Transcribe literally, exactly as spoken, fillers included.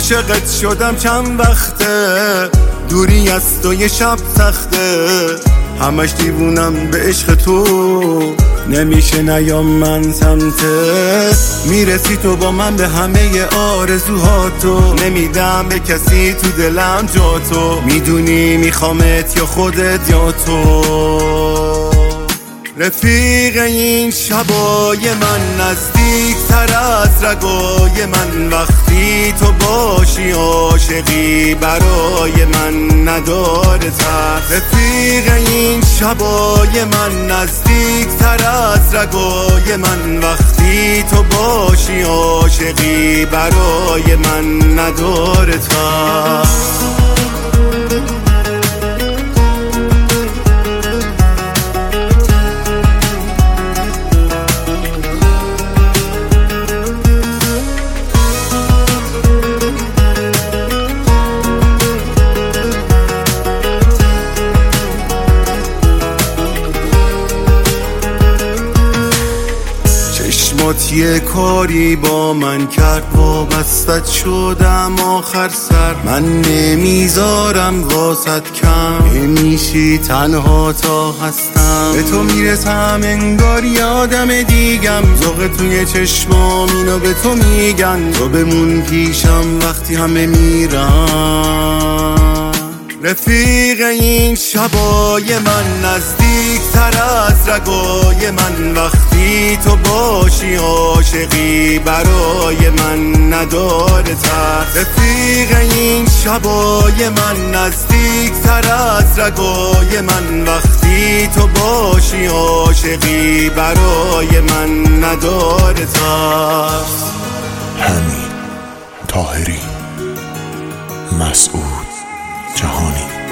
عاشقت شدم چند وقته، دوری از تو یه شب سخته، همش دیوونم به عشق تو، نمیشه نیام من سمتت. میرسی تو با من به همه آرزوهاتو، نمیدم به کسی تو دلم جا تو، میدونی میخوامت یا خودت یا تو. رفیق این شبای من نزدیک تر از رگای من، وقتی تو باشی عاشقی برای من نداره ترس. رفیق این شبای من نزدیک تر از رگای من، وقتی تو باشی عاشقی برای من نداره ترس. چشمات یه کاری با من کرد، وابستت شدم آخر سر، من نمیذارم واسط کم، نمیشی تنها تا هستم. به تو میرسم انگار یادم دیگم، ذوق توی چشمام اینو به تو میگن، تو بمون پیشم وقتی همه میرن. رفیق این شبای من نزدیک تر از رگای من، وقتی تو باشی عاشقی برای من نداره ترس. رفیق این شبای من نزدیک تر از رگای من، وقتی تو باشی عاشقی برای من نداره ترس. حمید طاهری، مسعود جهانی.